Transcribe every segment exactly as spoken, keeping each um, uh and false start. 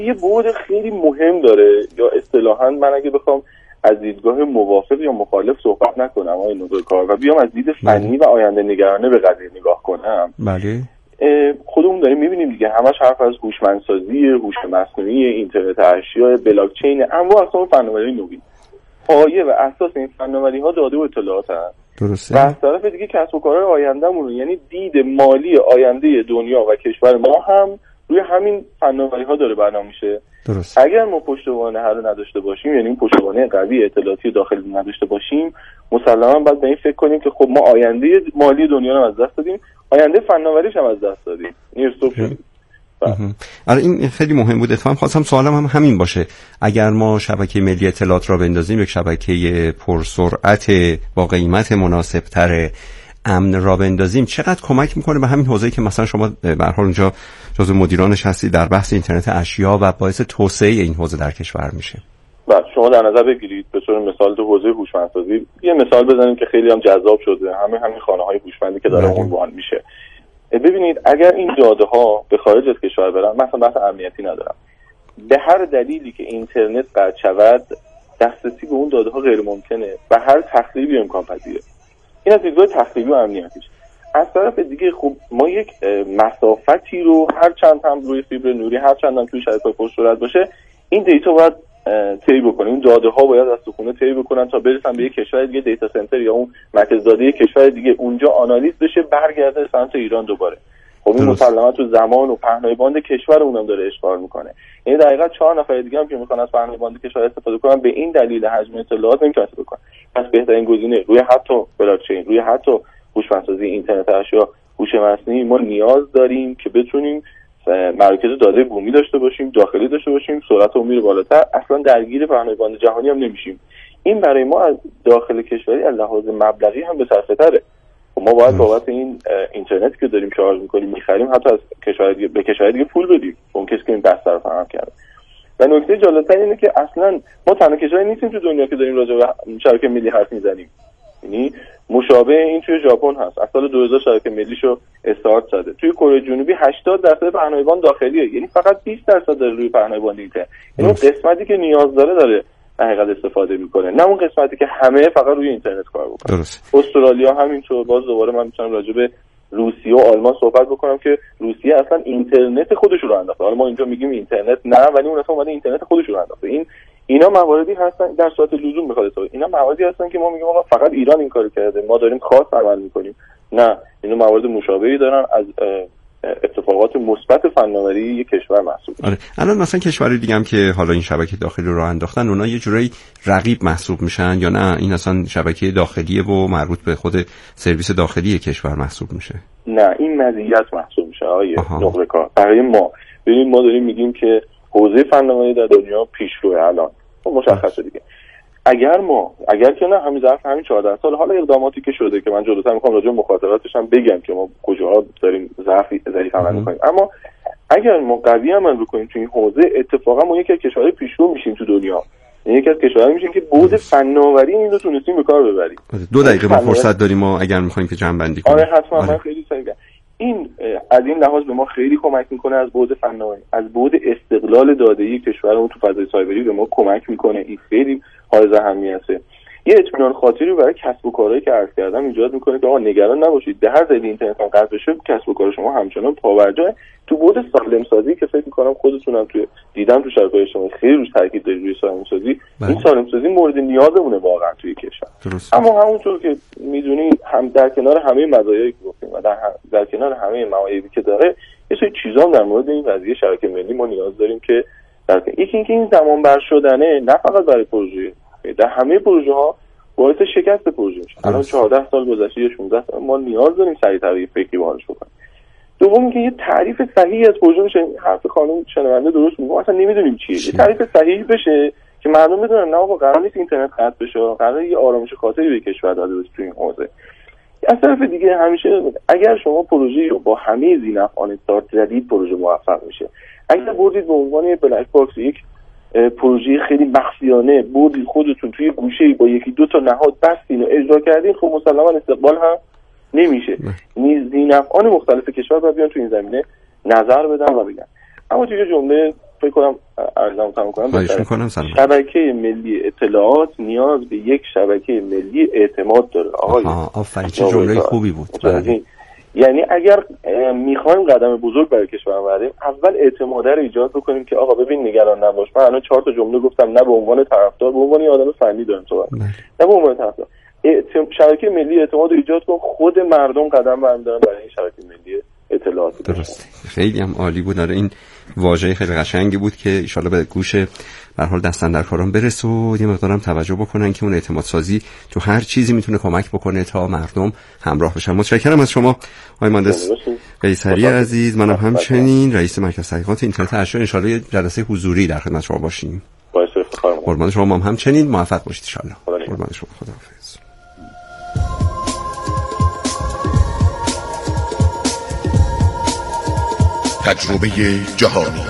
یه بعد خیلی مهم داره، یا اصطلاحاً من اگه بخوام از دیدگاه موافق یا مخالف صحبت نکنم آقای نوزرکار و بیام از دید فنی و آینده نگرانه به قضیه نگاه کنم، بله خودمون داریم میبینیم دیگه، همش حرف از هوشمندسازی، هوش مصنوعی، اینترنت اشیا، بلاک چین، انواع اقسام فناوری نوین. پایه و اساس این فناوری‌ها داده و اطلاعات هست. درسته. و از طرف دیگه کسب و کارهای آیندهمون، یعنی دید مالی آینده دنیا و کشور ما هم روی همین فناوری‌ها داره بنا میشه. درست. اگر ما پشتوانه هر رو نداشته باشیم، یعنی این پشتوانه قوی اطلاعاتی داخلی نداشته باشیم، مسلماً باید به این فکر کنیم که خب ما آینده مالی دنیا رو از دست دادیم، آینده فناوریش هم از دست دادیم. نیرستوب شد. آره این خیلی مهم بود. اتفاقا خواستم سوالم هم همین باشه. اگر ما شبکه ملی اطلاعات را بندازیم، یک شبکه پرسرعت با قیمت مناسب‌تر امن را بندازیم، چقدر کمک میکنه به همین حوزه‌ای که مثلا شما به هر حال اونجا جزو مدیرانش هستی در بحث اینترنت اشیا و باعث توسعه این حوزه در کشور میشه؟ بعد شما در نظر بگیرید به طور مثال تو حوزه هوشمندسازی یه مثال بزنیم که خیلی هم جذاب شده، همه همین خانه‌های هوشمندی که داره عنوان میشه. ببینید اگر این داده ها به خارج از کشور برن، مثلا بحث امنیتی ندارم، به هر دلیلی که اینترنت قطع شود دسترسی به اون داده ها غیر ممکنه و هر تخریبی امکان پذیره. این از دیدگاه تخریبی و امنیتیش. از طرف دیگه خب ما یک مسافتی رو هر چند هم روی فیبر نوری، هر چند هم توی شبکه‌های پرسرعت باشه، این دیتا باید طی بکنیم، این داده ها باید از سخونه طی بکنن تا برسن به یک کشور دیگه، دیتا سنتر یا اون مرکز داده یک کشور دیگه، اونجا آنالیز بشه برگرده سمت ایران دوباره. خب این مسلماً تو زمان و پهنای باند کشور اونم داره اشغال میکنه. یعنی دقیقاً چهار نفر دیگه هم که میخوان از پهنای باند کشور استفاده کنن به این دلیل حجم اطلاعات نمیتونن استفاده کنن. پس بهترین گزینه روی حتی بلاک چین، روی حتی هوشمندسازی، اینترنت اشیا، هوش مصنوعی، ما نیاز داریم که بتونیم مراکز داده بومی داشته باشیم، داخلی داشته باشیم، سرعت عمومی رو بالاتر، اصلا درگیر پهنای باند جهانی هم نمیشیم. این برای ما از داخل کشوری از لحاظ مبلغی هم بصرفه‌تره. ما باید بابت این اینترنتی که داریم شارژ می‌کنیم می‌خریم حتی از کشور دیگه به کشور دیگه پول بدیم، اون کسی که این بستر رو فراهم کرده. و نکته جالب‌تر اینه که اصلا ما تنها کشوری نیستیم تو دنیا که داریم راجع به شبکه ملی حرف میزنیم. یعنی مشابه این توی ژاپن هست. از سال دو هزار شبکه ملیشو استارت زده. توی کره جنوبی هشتاد درصد پهنای باند داخلیه، یعنی فقط بیست درصد داره روی پهنای باند اینترنت. یعنی قسمتی که نیاز داره داره حقیقت استفاده میکنه، نه اون قسمتی که همه فقط روی اینترنت کار بکنن. درست. استرالیا همینطور. باز دوباره من میتونم راجع به روسیه و آلمان صحبت بکنم که روسیه اصلا اینترنت خودش رو انداخته. حالا ما اینجا میگیم اینترنت نه، ولی اون اصلا اومده اینترنت خودش رو انداخته. این اینا مواردی هستن در صورت لزوم میخواد استفاده. اینا مواردی هستن که ما میگیم آقا فقط ایران این کارو کرده، ما داریم خاص عمل میکنیم. نه، اینا موارد مشابهی دارن، از اتفاقات مثبت فناوری یک کشور محسوب میشه. آره الان مثلا کشورهای دیگه هم که حالا این شبکه داخلی رو راه انداختن، اونا یه جورایی رقیب محسوب میشن یا نه این اصلا شبکه داخلیه و مربوط به خود سرویس داخلی کشور محسوب میشه؟ نه، این مزیت محسوب میشه آیه نقطه کار. برای ما ببین ما داریم میگیم که حوزه فناوری در دنیا پیشروه الان. مشخصه دیگه. اگر ما اگر که نه همین ظرف همین چهارده سال حالا اقداماتی که شده که من جلوتر میخوام راجع به مخاطراتش هم بگم که ما کجاها داریم ضعف ضعیف عمل میکنیم، اما اگر ما قوی عمل بکنیم تو این حوزه اتفاقا ما یکی از کشورهای پیشرو میشیم تو دنیا. یعنی یکی از کشورها میشیم که بعد فناوری این رو تونستیم به کار ببریم. دو دقیقه ما فرصت داریم ما اگر میخوایم که جمع بندی کنیم. آره حتما. آره. من خیلی سریع این از این لحاظ به ما خیلی کمک میکنه، از بعد فناوری، از بعد استقلال داده‌ای کشورمون تو فضای سایبری به ما کمک میکنه. این خیلی حائز اهمیته. یه اطمینان خاطری رو برای کسب و کارهایی که عرض کردم ایجاد میکنه که آقا نگران نباشید، به هر دلیل اینترنت هم قطع بشه کسب و کار شما همچنان پابرجاه. تو بعد سالم سازی که فکر میکنم خودتونم توی دیدم تو شبکه‌های اجتماعی خیلی روش تاکید دارید روی سالم سازی. این سالم سازی مورد نیازمونه واقعا توی کشور. درست. اما همونطور که میدونید هم در کنار همه مزایایی که گفتیم و در, در کنار همه معایبی که داره، یه سری چیزا در مورد این قضیه شبکه ملی ما نیاز داریم که در یکی اینکه این زمان بر شدنه نه فقط برای پروژه، در همه پروژه ها باعث شکست پروژه میشه. الان چهارده سال گذشته یا شانزده سال ما نیاز داریم سریع‌تر یه فکری باهاش بکنیم. دوم اینکه یه تعریف صحیحی از پروژه میشه. حرف خانم شنونده درست میگه، اصلا نمیدونیم چیه. یه تعریف صحیحی بشه که مردم بدونن نه آقا قرار نیست اینترنت قطع بشه، قرار یه آرامش خاطری به کشور داده بشه تو این حوزه. از طرف دیگه همیشه اگر شما پروژه‌ای رو با همه ذی‌نفعان استارت زدید پروژه موفق میشه. اگر بردید به عنوان یه بلک باکس، یک پروژه خیلی مخفیانه بردید خودتون توی گوشه‌ای با یکی دو تا نهاد بستین و اجرا کردین، خب مسلماً استقبال هم نمیشه. ذی‌نفعان مختلف کشور باید بیان تو این زمینه نظر بدن و بگن. اما توی جمله فکر کنم عرضم تمام کنم بهتره. شبکه ملی اطلاعات نیاز به یک شبکه ملی اعتماد داره. آقای آفرین، چه جمله خوبی بود. بله. یعنی اگر میخوایم قدم بزرگ برای کشور برداریم، اول اعتماد رو ایجاد بکنیم که آقا ببین نگران نباش، من الان چهار تا جمله گفتم، نه به عنوان طرفدار، به عنوان یه آدم فنی دارم صحبت، نه به عنوان طرفدار. اعتم... شبکه ملی اعتماد رو ایجاد کن، خود مردم قدم برمی‌دارن برای این شبکه ملی اطلاعات. درسته، خیلی هم عالی بود. داره این واژه خیلی قشنگی بود که ان شاءالله به گوش به هر حال دستاندرکاران برسه و یه مقدارم توجه بکنن که اون اعتماد سازی تو هر چیزی میتونه کمک بکنه تا مردم همراه بشن. متشکرم از شما آقای مهندس قیصری عزیز. منم همچنین رئیس مرکز تحقیقات اینترنت اشیا. ان شاءالله یه جلسه حضوری در خدمت شما باشیم. باعث افتخارم. قربان شما هم همچنین موفق باشید ان شاءالله. قربان شما، خداحافظ. تجربه جهانی.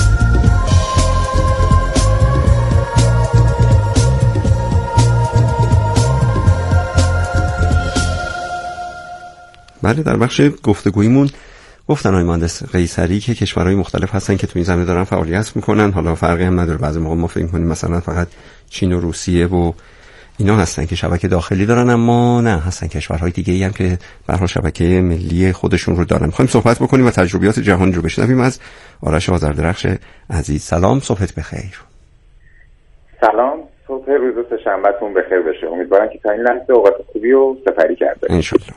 بله، در بخش گفتگویمون گفتن آقای مهندس قیصری که کشورهای مختلف هستن که تو این زمینه دارن فعالیت میکنن. حالا فرقی هم نداره، بعضی موقع ما فکر میکنیم مثلا فقط چین و روسیه و اینا هستن که شبکه داخلی دارن، اما نه، هستن کشورهای دیگه ای هم که به هر حال شبکه ملی خودشون رو دارن. می‌خوایم صحبت بکنیم و تجربیات جهانی رو بشنویم از آرش آذردرخش عزیز. سلام، صبحت بخیر. سلام، صبح روز سه‌شنبهتون بخیر بشه. امیدوارم که تا این لحظه اوقات خوبی رو سپری کرده. ان شاءالله.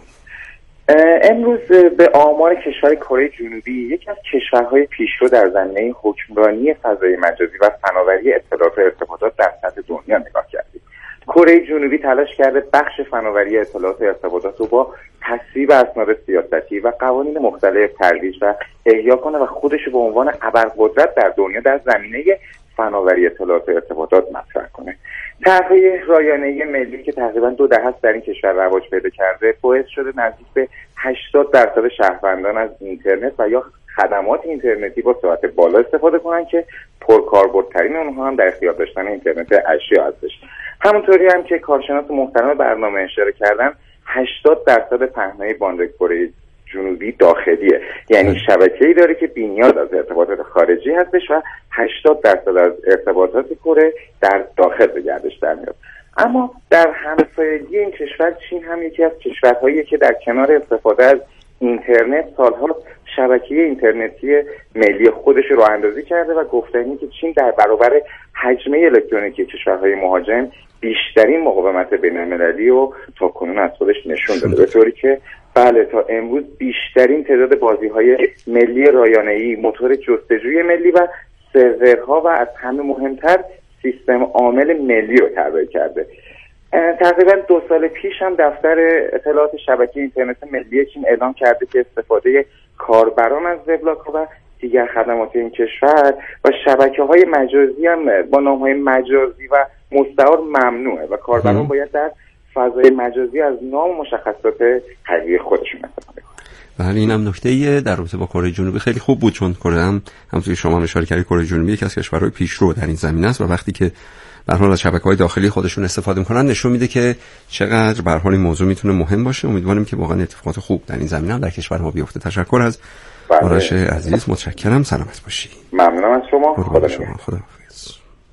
امروز به آمار کشور کره جنوبی، یکی از کشورهای پیشرو در زمینه حکمرانی فضای مجازی و فناوری اطلاعات و ارتباطات در سطح دنیا نگاه کردیم. کره جنوبی تلاش کرده بخش فناوری اطلاعات و ارتباطات رو با تصویب اسناد سیاستی و قوانین مختلف ترویج و احیا کنه و خودش رو به عنوان ابرقدرت در دنیا در زمینه فناوری اطلاعات و ارتباطات مطرح کنه. طرحهای رایانه‌ای ملی که تقریبا دو دهه است در این کشور رواج پیدا کرده، باعث شده نزدیک به هشتاد درصد شهروندان از اینترنت و یا خدمات اینترنتی با سرعت بالا استفاده کنن که پرکاربردترین اونها هم در اختیار داشتن اینترنت اشیا هستش. همونطوری هم که کارشناس محترم برنامه اشاره کردن، هشتاد درصد پهنای باند کره جنوبی داخلیه، یعنی شبکه‌ای داره که بی‌نیاز از ارتباطات خارجی هستش و هشتاد درصد از ارتباطات کره در داخل به گردش در میاد. اما در همسایگی این کشور چین هم یکی از کشورهایی که در کنار استفاده از اینترنت سالها شبکه اینترنتی ملی خودش رو اندازی کرده و گفتنی که چین در برابر حجم الکترونیکی کشورهای مهاجم بیشترین مقاومت بین‌المللی و تاکنون از خودش نشون داده، به طوری که بله تا امروز بیشترین تعداد بازی‌های ملی رایانه‌ای، موتور جستجوی ملی و سرورها و از همه مهمتر سیستم عامل ملی رو طراحی کرده. تقریبا دو سال پیش هم دفتر اطلاعات شبکه اینترنت ملی چین اعلام کرده که استفاده کاربران از وبلاگ‌ها و دیگر خدمات این کشور و شبکه‌های مجازی هم با نام‌های مجازی و مستعار ممنوعه و کاربران باید در فضای مجازی از نام و مشخصات حقیقی خودشون استفاده کنن. بله، اینم نکته در رابطه با کره جنوبی خیلی خوب بود، چون کره هم همونطوری شما اشاره کردید کره جنوبی یکی از کشورهای پیشرو در این زمینه است و وقتی که به هر حال از شبکه‌های داخلی خودشون استفاده می‌کنن نشون میده که چقدر به هر حال این موضوع میتونه مهم باشه. امیدواریم که واقعا اتفاقات خوب در این زمینه هم در کشور ما بیفته. تشکر از آرش عزیز، متشکرم. سلامت باشی. ممنونم از شما. خدا شما. خداحافظ.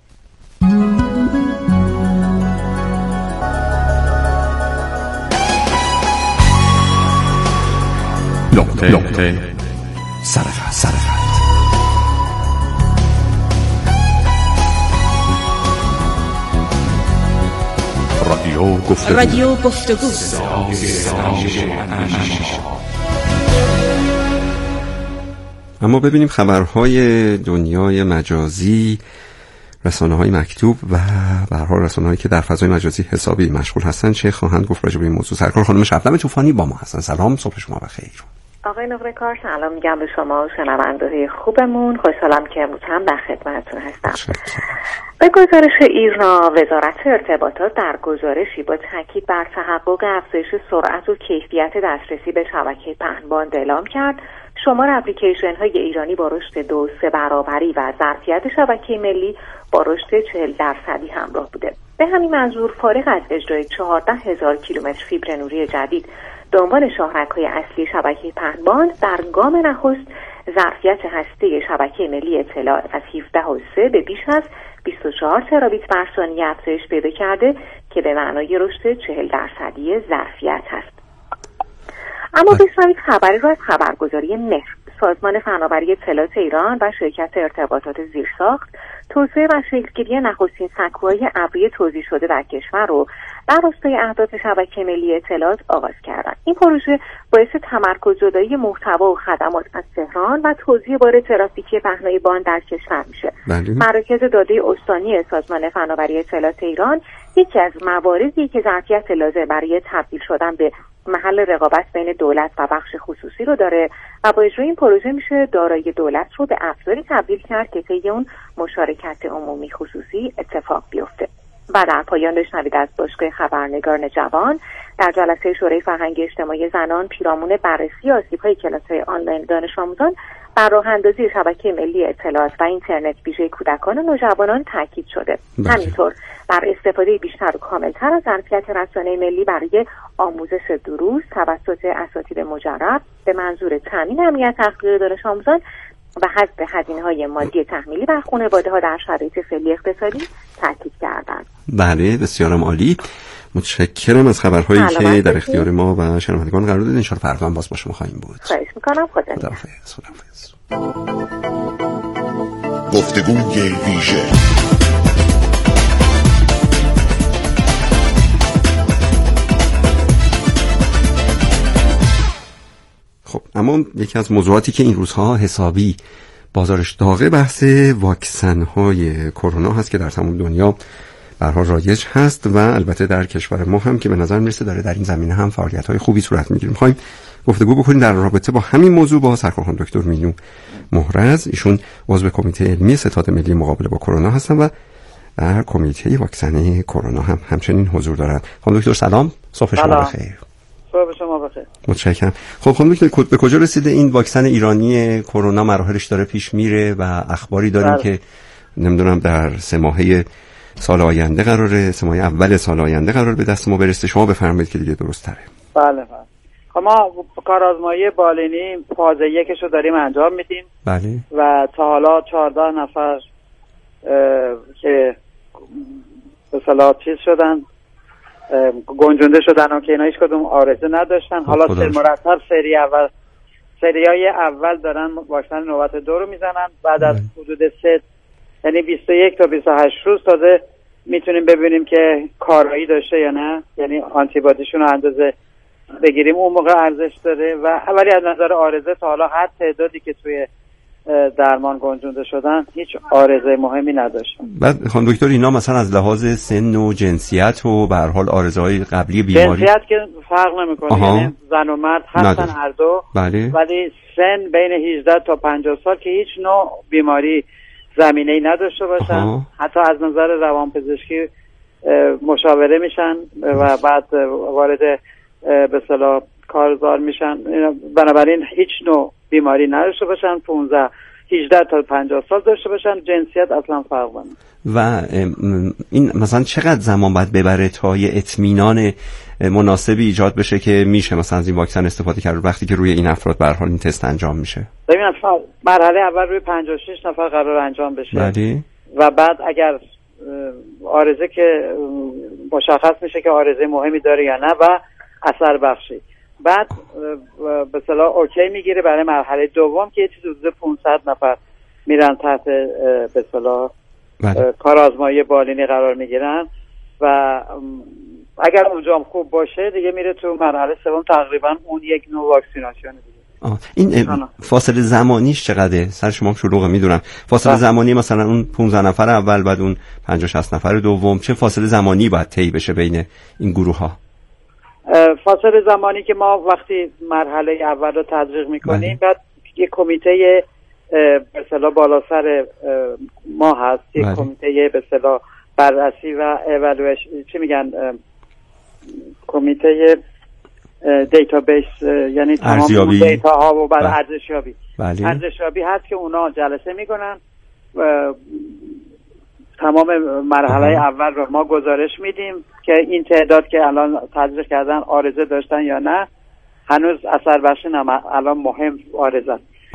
نقطه نقطه سرفت سرفت رادیو گفتگو رادیو گفتگو اما ببینیم خبرهای دنیای مجازی، رسانه‌های مکتوب و به هر حال رسانه‌هایی که در فضای مجازی حسابی مشغول هستن چه خواهند گفت راجع به این موضوع. سرکار خانم شبنم طوفانی با ما هستن. سلام، صبح شما بخیر. آقای نقره کار، سلام میگم به شما و شنونده‌های خوبمون. خوشحالم که امروز هم در خدمتتون هستم. به گزارش ایرنا، وزارت ارتباطات در گزارشی با تاکید بر تحقق افزایش سرعت و کیفیت دسترسی به شبکه پهن‌باند اعلام کرد شمار اپلیکیشن‌های ایرانی با رشد دو سه برابری و ظرفیت شبکه ملی با رشد چهل درصدی همراه بوده. به همین منظور فارغ از اجرای چهارده هزار کیلومتر فیبر نوری جدید به عنوان شاهرگ‌های اصلی شبکه پهن‌باند، در گام نخست ظرفیت هسته شبکه ملی اطلاعات از هفده و سه به بیش از بیست و چهار ترابیت بر ثانیه افزایش پیدا کرده که به معنای رشد چهل درصدی ظرفیت هست. اما بشنوید خبری را از خبرگزاری مهر. سازمان فناوری اطلاعات ایران و شرکت ارتباطات زیرساخت توسعه و شکلگیری نخستین سکوهای ابری توزیع شده در کشور رو در راستای اهداف شبکه ملی اطلاعات آغاز کردند. این پروژه باعث تمرکز زدایی محتوا و خدمات از تهران و توزیع بار ترافیکی پهنای باند در کشور میشه. مراکز داده استانی سازمان فناوری اطلاعات ایران یکی از مواردی که ظرفیت لازم برای تبدیل شدن به محل رقابت بین دولت و بخش خصوصی رو داره و با اجرای این پروژه میشه دارایی دولت رو به افزاری تبدیل کرد که طی اون مشارکت عمومی خصوصی اتفاق بیفته. و در پایان بشنوید از باشگاه خبرنگاران جوان در جلسه شورای فرهنگ اجتماعی زنان پیرامون بررسی آسیب‌های کلاس‌های آنلاین دانش آموزان بر راه اندازی شبکه ملی اطلاعات و اینترنت ویژه کودکان و نوجوانان تاکید شده. همینطور بر استفاده بیشتر و کاملتر از ظرفیت رسانه ملی برای آموزش دروس توسط اساتید مجرب به منظور تامین امنیت تحقیقی دانش آموزان و حذف هزینه‌های مادی تحمیلی بر خانواده‌ها در شرایط فعلی اقتصادی تاکید کردند. بله، بسیارم عالی. متشکرم از خبرهایی که در اختیار ما و شنوندگان قرار دادید. ان شاء الله فردا هم باز با شما خواهیم بود. خواهش می‌کنم. خدا خداحافظ. خداحافظ. گفتگوی ویژه خب اما یکی از موضوعاتی که این روزها حسابی بازارش داغه بحث واکسن های کرونا هست که در تمام دنیا به هر حال رایج هست و البته در کشور ما هم که به نظر میرسه داره در این زمینه هم فعالیت های خوبی صورت میگیره. میخوایم گفتگو بکنیم در رابطه با همین موضوع با سرکارخان دکتر مینو مهرز. ایشون عضو کمیته علمی ستاد ملی مقابله با کرونا هستن و در کمیته واکسن کرونا هم همچنین حضور دارند. خانم دکتر سلام، صبح شما بخیر. صبح شما بخیر. متشکرم. خب خانم دکتر به کجا رسیده این واکسن ایرانی کرونا؟ مراحلش داره پیش میره و اخباری داریم بله. که نمیدونم در سه ماهه سال آینده قراره سه ماهه اول سال آینده قرار به دست ما برسه. شما بفرمایید که دیگه درست تره. بله بله. خب ما کارآزمایی بالینی فاز یکش رو داریم انجام میدیم. بله. و تا حالا چهارده نفر که به اصطلاح چیز شدن گنجونده شدن و که اینا هیچ کدوم آرزه نداشتن. حالا سر مرتب سری اول سریای اول دارن واکسن نوبت دو رو میزنن. بعد از حدود سه یعنی بیست و یک تا بیست و هشت روز تازه میتونیم ببینیم که کارایی داشته یا نه، یعنی آنتی بادیشون رو اندازه بگیریم اون موقع ارزش داره. و اولی از نظر آرزه تا حالا هر تعدادی که توی درمان گنجونده شدن هیچ آرزه مهمی نداشتن. بعد خانم دکتر اینا مثلا از لحاظ سن و جنسیت و به هر حال آرزه‌های قبلی بیماری جنسیت که فرق نمی‌کنه، یعنی زن و مرد هستن هر دو. بله. ولی سن بین هجده تا پنجاه سال که هیچ نوع بیماری زمینه‌ای نداشته باشن. آها. حتی از نظر روانپزشکی مشاوره میشن و بعد وارد به اصطلاح کارزار میشن. بنابراین هیچ نوع بیماری نداشته باشن، پانزده هجده تا پنجاه سال داشته باشن، جنسیت اصلا فرق نمیکنه. و این مثلا چقدر زمان باید ببره تا یه اطمینان مناسبی ایجاد بشه که میشه مثلا از این واکسن استفاده کرد وقتی که روی این افراد به هر حال این تست انجام میشه؟ ببین مرحله اول روی پنجاه و شش نفر قرار انجام بشه. بله. و بعد اگر آرزه که مشخص میشه که آرزه مهمی داره یا نه و اثر بخشی، بعد به اصطلاح اوکی میگیره برای مرحله دوم که یه چیز حدود پانصد نفر میرن تحت به اصطلاح کارآزمایی بالینی قرار میگیرن و اگر اونجا هم خوب باشه دیگه میره تو مرحله سوم. تقریبا اون یک نوع واکسیناسیون دیگه. آه. این فاصله زمانیش چقدره؟ سر شما شلوغه میدونم. فاصله زمانی مثلا اون پانزده نفر اول بعد اون پنجاه شصت نفر دوم چه فاصله زمانی باید طی بشه بین این گروه ها؟ فاصله زمانی که ما وقتی مرحله اول رو تزریق میکنیم بعد یک کمیته به اصطلاح بالا سر ما هست، یک کمیته به اصطلاح بررسی و اِوالویشن چی میگن کمیته دیتابیس، یعنی تمام دیتا ها و بعد ارزشیابی ارزشیابی هست که اونا جلسه میکنن و تمام مرحله آه. اول رو ما گزارش میدیم که این تعداد که الان تزریق کردن آرزه داشتن یا نه. هنوز اثر بخش نه، الان مهم آرزه.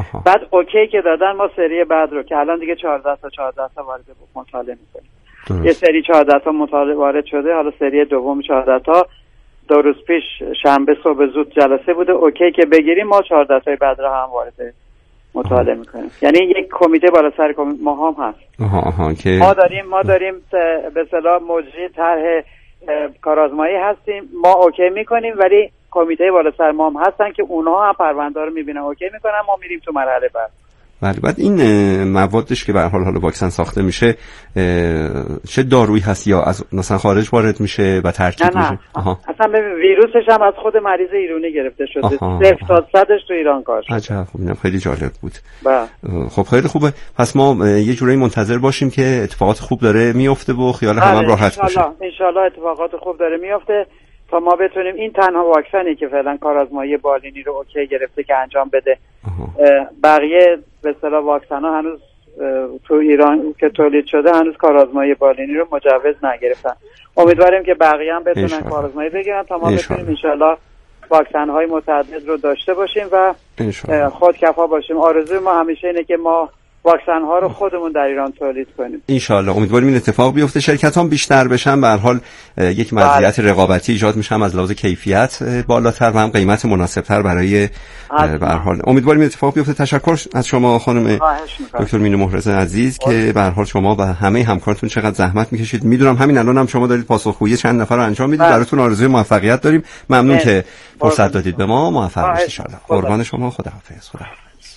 آها. بعد اوکی که دادن ما سری بعد رو که الان دیگه چهارده تا چهارده تا وارد مطالعه میکنیم. یه سری چهارده تا مطالعه وارد شده، حالا سری دوم چهارده تا دو روز پیش شنبه صبح زود جلسه بوده، اوکی که بگیریم ما چهارده تای بعد رو هم وارد مطالعه میکنیم. یعنی یک کمیته بالا سر ما هم هست. آها آها که ما داریم ما داریم به اصطلاح مجری طرح کارآزمایی هستیم، ما اوکی میکنیم ولی کمیته بالا سر ما هم هستن که اونها هم پرونده رو میبینن اوکی میکنن، ما میریم تو مرحله بعد. بله. بعد این موادش که به هر حال حالا واکسن ساخته میشه چه دارویی هست یا از مثلا خارج وارد میشه و ترکیب نه نه. میشه؟ آها. اصلا ببین ویروسش هم از خود مریض ایرانی گرفته شده. صفر تا صدش تو ایران کار شده. عجب، خب اینم خیلی جالب بود. بله. خب خیلی خوبه. پس ما یه جورایی منتظر باشیم که اتفاقات خوب داره میفته و خیال همون راحت باشه. ان شاءالله اتفاقات خوب داره میفته تا ما بتونیم این تنها واکسنی که فعلا کارآزمایی بالینی رو اوکی گرفته که انجام بده. بقیه به اصطلاح واکسن ها هنوز تو ایران که تولید شده هنوز کارآزمایی بالینی رو مجوز نگرفتن. امیدواریم که بقیه هم بتونن کارآزمایی بگیرن تا ما بتونیم ان شاءالله واکسن های متعدد رو داشته باشیم و خودکفا باشیم. آرزوی ما همیشه اینه که ما واکسن ها رو خودمون در ایران تولید کنیم. ان شاء الله. امیدواریم این اتفاق بیفته، شرکت هم بیشتر بشن، به هر حال یک مزیت رقابتی ایجاد میشه از لحاظ کیفیت بالاتر و هم قیمت مناسبتر برای به هر حال. امیدواریم این اتفاق بیفته. تشکر از شما خانم دکتر مینو محرز عزیز که به هر حال شما و همه همکارتون چقدر زحمت میکشید. میدونم همین الان هم شما دارید پاسخگویی چند نفر رو انجام میدید. براتون آرزوی موفقیت داریم. ممنون که فرصت دادید به ما. موفق باشید ان شاء الله. قربان شما. خداحافظ. خدا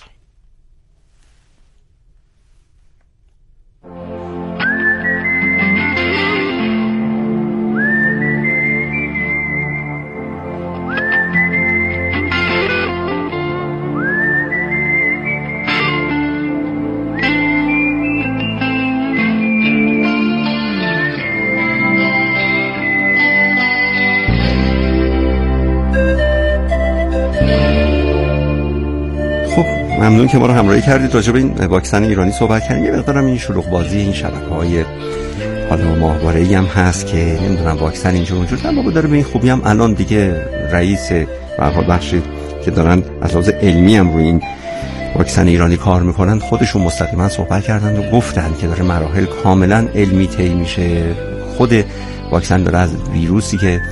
ممنون که ما رو همراهی کردید. راجع به این واکسن ایرانی صحبت کردیم. یه مقدارم این شلوغ بازی این شبکه‌های حالا ماهواره‌ای هم هست که نمیدونم واکسن اینجا اونجا، اما داره به این خوبی هم الان دیگه رئیس به هر حال بخشی که دارن از لحاظ علمی هم روی این واکسن ایرانی کار میکنن خودشون مستقیما صحبت کردن و گفتن که داره مراحل کاملا علمی طی میشه. خود واکسن داره از ویروسی که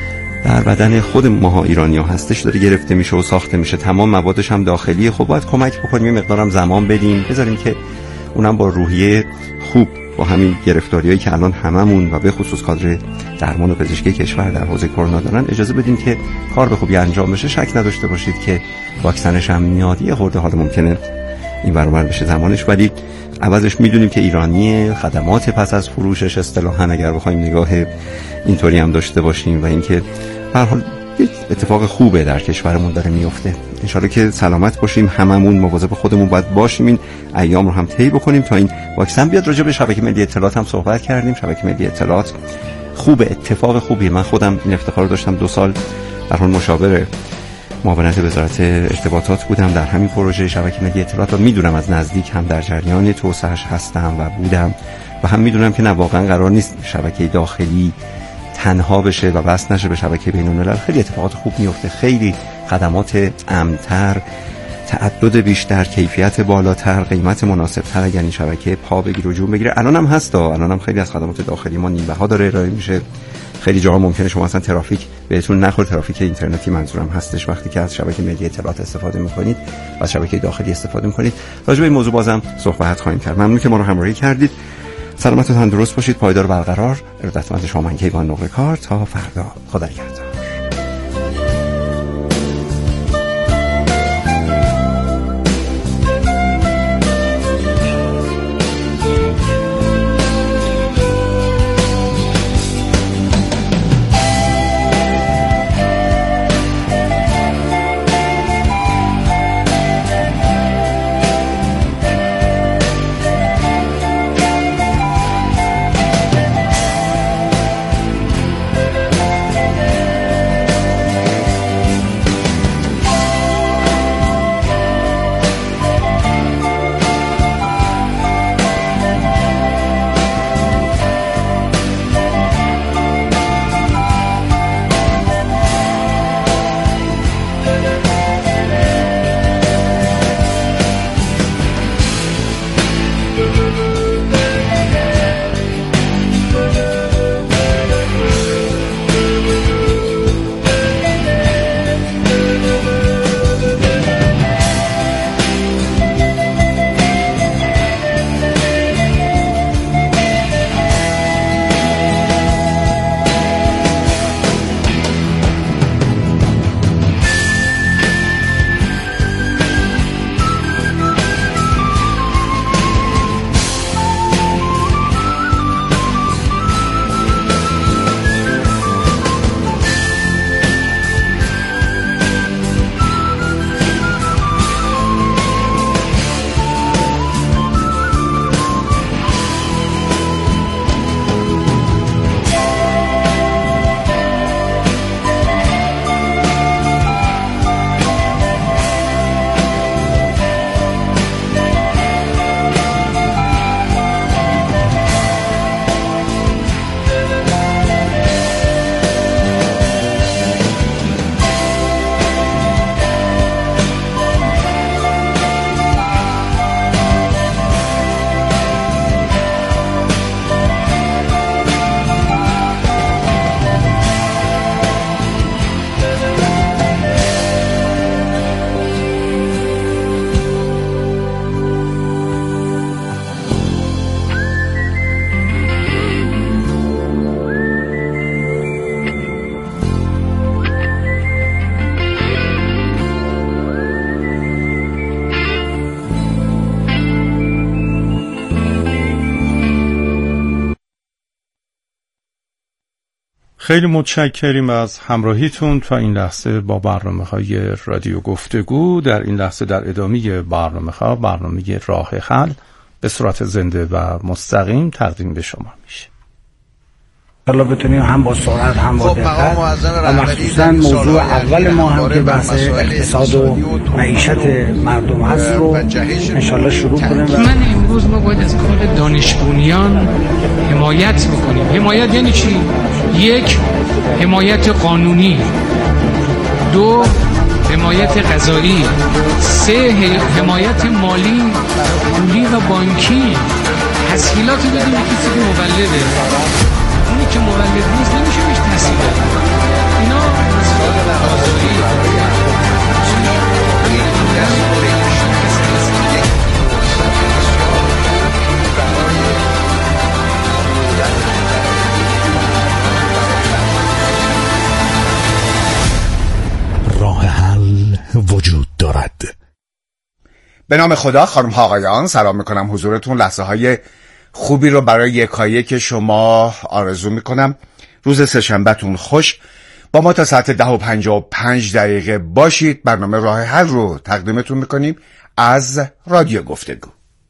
در بدن خود ماها ایرانی ها هستش داره گرفته میشه و ساخته میشه. تمام موادش هم داخلیه. خب باید کمک بکنیم، یه مقدارم زمان بدیم، بذاریم که اونم با روحیه خوب با همین گرفتاریایی که الان هممون و به خصوص کادر درمان و پزشکی کشور در حوزه کرونا دارن اجازه بدیم که کار به خوبی انجام بشه. شک نداشته باشید که واکسنش هم میاد. یه خورده حالا ممکنه این برابر بشه زمانش، ولی عوضش میدونیم که ایرانی خدمات پس از فروشش اصطلاحاً اگر بخوایم نگاه اینطوری هم داشته باشیم و اینکه به هر حال اتفاق خوبه در کشورمون داره میفته. ان شاءالله که سلامت باشیم. هممون مواظب خودمون باید باشیم. این ایام رو هم طی بکنیم تا این واکسن بیاد. راجع به شبکه ملی اطلاعات هم صحبت کردیم. شبکه ملی اطلاعات خوبه، اتفاق خوبیه. من خودم این افتخار رو داشتم، دو سال در حال مشاور معاونت وزارت ارتباطات بودم در همین پروژه شبکه ملی اطلاعات و میدونم از نزدیک هم در جریان توسعه‌اش هستم و بودم و هم میدونم که نه واقعا قرار نیست شبکه داخلی تنها بشه و بس نشه به شبکه بین‌الملل. خیلی اتفاقات خوب میفته، خیلی خدمات امن‌تر، تعدد بیشتر، کیفیت بالاتر، قیمت مناسب‌تر اگر این شبکه پا بگیره و جون بگیره. الان هم هست، الان هم خیلی از خدمات داخلی ما نیمه‌ها داره ارائه میشه. خیلی جاها ممکنه شما اصلا ترافیک بهتون نخوره، ترافیک اینترنتی منظورم هستش، وقتی که از شبکه ملی اطلاعات استفاده می‌کنید و از شبکه داخلی استفاده می‌کنید. راجع به این موضوع بازم صحبت خواهیم کرد. ممنون که ما رو همراهی کردید. سلامت و تندرست باشید، پایدار و برقرار. ارادتمند شما من کیوان نقره کار. تا فردا، خدا نگهدار. خیلی متشکریم از همراهیتون تا این لحظه با برنامه‌های رادیو گفتگو. در این لحظه در ادامه برنامه‌ها برنامه راه حل به صورت زنده و مستقیم تقدیم به شما میشه. حالا بتونیم هم با سرعت هم با دقت و مخصوصا موضوع اول ما هم که بحث اقتصاد و معیشت مردم هست رو انشالله شروع کنیم. من امروز ما باید از کار دانش بنیان حمایت بکنیم. حمایت یعنی چی؟ یک، حمایت قانونی، دو، حمایت قضایی، سه، حمایت مالی، پولی و بانکی. تسهیلات رو بدیم کسی که مولده، اونی که مولد نیست نمیشه بهش تحصیل داد. اینا مسائل قضایی راه حل وجود دارد. به نام خدا، خانم ها آقایان، سلام میکنم حضورتون. لحظه های خوبی رو برای یکایک شما آرزو میکنم. روز سه‌شنبه‌تون خوش. با ما تا ساعت ده و پنجاه و پنج دقیقه باشید. برنامه راه حل رو تقدیمتون میکنیم از رادیو گفتگو.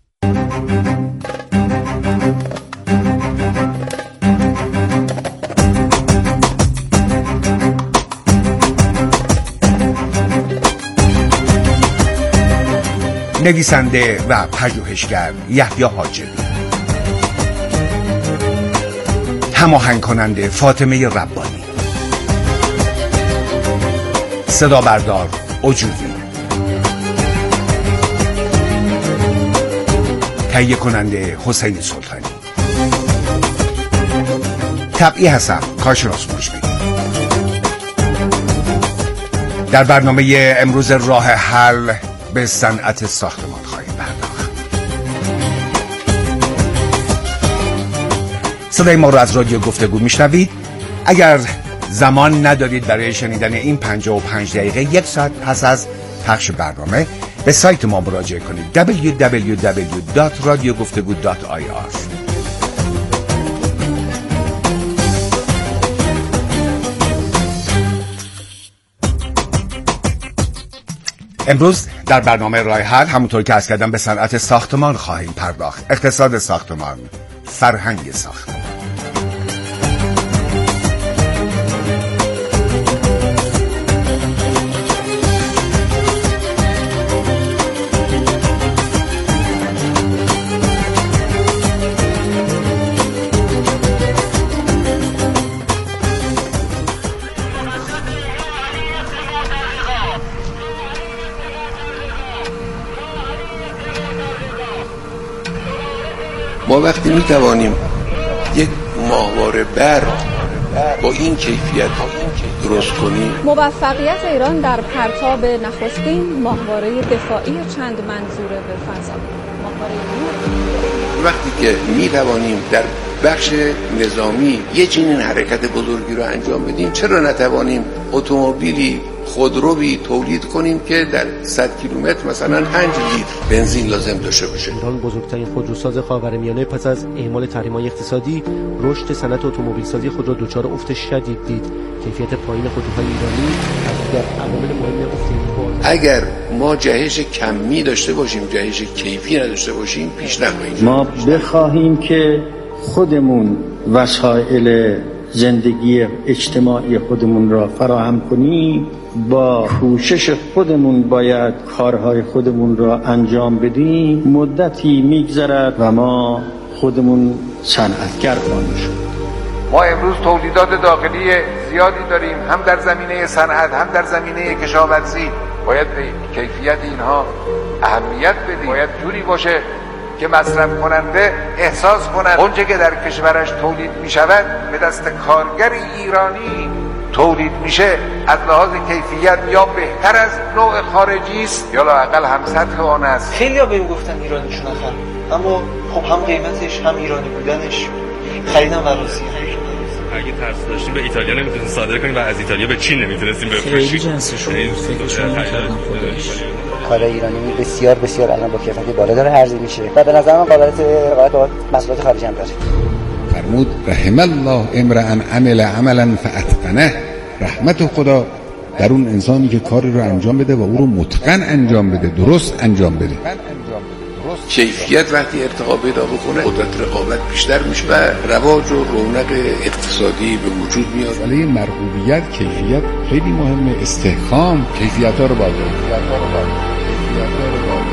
نویسنده و پژوهشگر یحیی حاجبی، هماهنگ کننده فاطمه ربانی، صدا بردار عجوبی، تهیه کننده حسین سلطانی، طبعی هستم کارشناس مجری. در برنامه امروز راه حل به صنعت ساختمان خواهیم پرداخت. صدای ما رو از رادیو گفتگو میشنوید. اگر زمان ندارید برای شنیدن این پنجاه و پنج دقیقه، یک ساعت پس از پخش برنامه به سایت ما مراجعه کنید دبلیو دبلیو دبلیو دات رادیو گفتگو دات آی آر. امروز در برنامه راه حل همونطور که عرض کردم به صنعت ساختمان خواهیم پرداخت. اقتصاد ساختمان، فرهنگ ساختمان. ما وقتی می توانیم یک ماهواره برق با این کیفیت درست کنیم، موفقیت ایران در پرتاب نخستین ماهواره دفاعی چند منظوره به فضا، ماهواره نور. وقتی که می توانیم در بخش نظامی یه چنین حرکت بزرگی رو انجام بدیم، چرا نتوانیم اتومبیلی خودروی تولید کنیم که در صد کیلومتر مثلا پنج لیتر بنزین لازم داشته باشه. ایران بزرگترین خودروساز خاورمیانه پس از اعمال تحریم‌های اقتصادی، رشد صنعت اتومبیل‌سازی خود را دچار افت شدید دید. کیفیت پایین خودروهای ایرانی از دیگر عوامل مهم افت این. اگر ما جهش کمی داشته باشیم، جهش کیفی نداشته باشیم، پیش نخواهیم. ما بخواهیم که خودمون وسایل زندگی اجتماعی خودمون را فراهم کنیم، با کوشش خودمون باید کارهای خودمون را انجام بدیم. مدتی میگذرد و ما خودمون صنعتگر خواهیم شد. ما امروز تولیدات داخلی زیادی داریم، هم در زمینه صنعت هم در زمینه کشاورزی. باید به کیفیت اینها اهمیت بدیم. باید جوری باشه که مصرف کننده احساس کند اونچه که در کشورش تولید می شود به دست کارگر ایرانی تولید میشه، از لحاظ کیفیت یا بهتر از نوع خارجی است یا لااقل هم سطح آن است. خیلی ها بهم گفتن ایرانیشون نخر، اما خب هم قیمتش هم ایرانی بودنش خریدم و راضیه. اگه ترس داشتیم به ایتالیا نمیتونستیم صادر کنیم و از ایتالیا به چین نمیتونستیم بفروشیم. خیلی جنسشون فکرشون نکردم خودش. کار ایرانی بسیار بسیار الان با کیفیت بالا داره عرضه میشه و به نظر من قابلیت رقابت با محصولات خارجی هم داره. فرمود رحم الله امرأ عمل عملا فاتقنه، رحمت خدا در اون انسانی که کاری رو انجام بده و او رو متقن انجام بده، درست انجام بده. کیفیت وقتی ارتقا پیدا بکنه قدرت رقابت بیشتر میشه و رواج و رونق اقتصادی به وجود میاد. ولی مرغوبیت، کیفیت خیلی مهمه، استحکام، کیفیت ها رو باید کیفیت ها رو باید کیفیت ها رو باید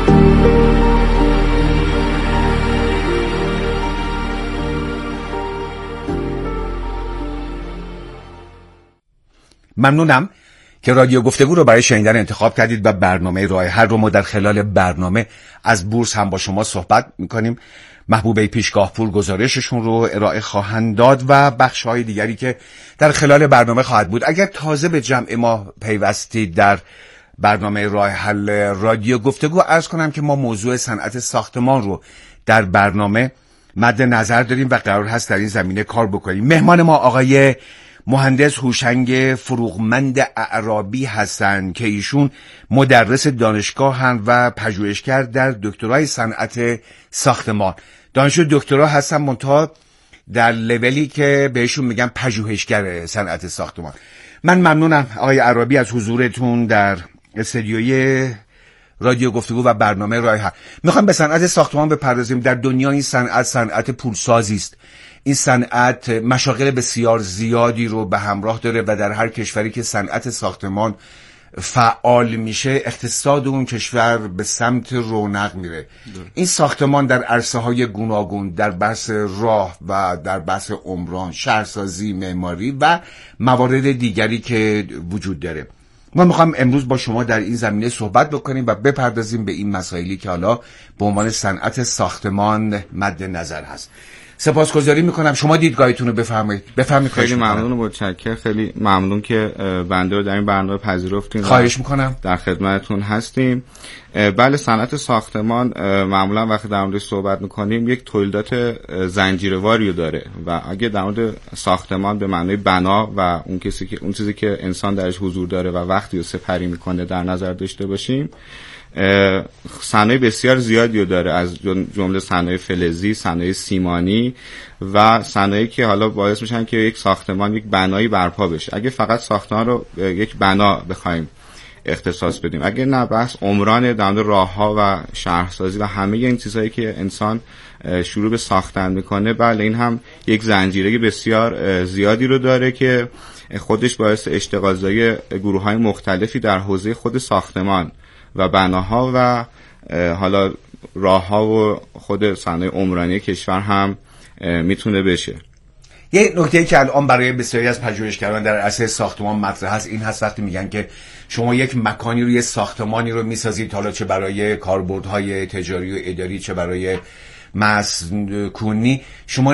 ممنونم که رادیو گفتگو رو برای شنیدن انتخاب کردید و برنامه راه حل رو ما در خلال برنامه از بورس هم با شما صحبت میکنیم. محبوبه پیشگاهپور گزارششون رو ارائه خواهند داد و بخش‌های دیگری که در خلال برنامه خواهد بود. اگر تازه به جمع ما پیوستید در برنامه راه حل رادیو گفتگو، عرض کنم که ما موضوع صنعت ساختمان رو در برنامه مد نظر داریم و قرار هست در این زمینه کار بکنیم. مهمان ما آقای مهندس هوشنگ فروغمند اعرابی هستند که ایشون مدرس دانشگاه هستند و پژوهشگر در دکترای صنعت ساختمان. دانشجو دکترا هستن منتها در لولی که بهشون میگن پژوهشگر صنعت ساختمان. من ممنونم آقای اعرابی از حضورتون در استودیوی رادیو گفتگو و برنامه راه حل. میخوام به صنعت ساختمان بپردازیم. در دنیا این صنعت صنعت پولسازی است. این صنعت مشاغل بسیار زیادی رو به همراه داره و در هر کشوری که صنعت ساختمان فعال میشه اقتصاد اون کشور به سمت رونق میره. این ساختمان در عرصه های گوناگون، در بحث راه و در بحث عمران، شهرسازی، معماری و موارد دیگری که وجود داره. ما میخوام امروز با شما در این زمینه صحبت بکنیم و بپردازیم به این مسائلی که حالا به عنوان صنعت ساختمان مد نظر هست. سپاسگزاری میکنم. شما دیدگاهتون رو بفرمایید. بفرمایید. خیلی ممنون و متشکرم. خیلی ممنون که بنده رو در این برنامه پذیرفتین. خواهش میکنم. در خدمتتون هستیم. بله، صنعت ساختمان معمولا وقتی در موردش صحبت میکنیم یک تولیدات زنجیرواری رو داره و اگه در مورد ساختمان به معنای بنا و اون کسی که اون چیزی که انسان درش حضور داره و وقتی رو سپری میکنه در نظر داشته باشیم، صنایع بسیار زیادی رو داره، از جمله صنایع فلزی، صنایع سیمانی و صنایعی که حالا باعث میشن که یک ساختمان، یک بنایی برپا بشه. اگه فقط ساختمان رو یک بنا بخوایم اختصاص بدیم، اگه نه بحث عمران در مورد راه‌ها و شهرسازی و همه این چیزهایی که انسان شروع به ساختن میکنه، بله این هم یک زنجیره بسیار زیادی رو داره که خودش باعث اشتغالزایی گروه‌های مختلفی در حوزه خود ساختمان و بناها و حالا راه‌ها و خود صنایع عمرانی کشور هم میتونه بشه. یه نکته که الان برای بسیاری از پژوهشگران در عرصه ساختمان مطرح هست این هست وقتی میگن که شما یک مکانی رو، یه ساختمانی رو میسازید، حالا چه برای کاربردهای تجاری و اداری چه برای مسکونی، شما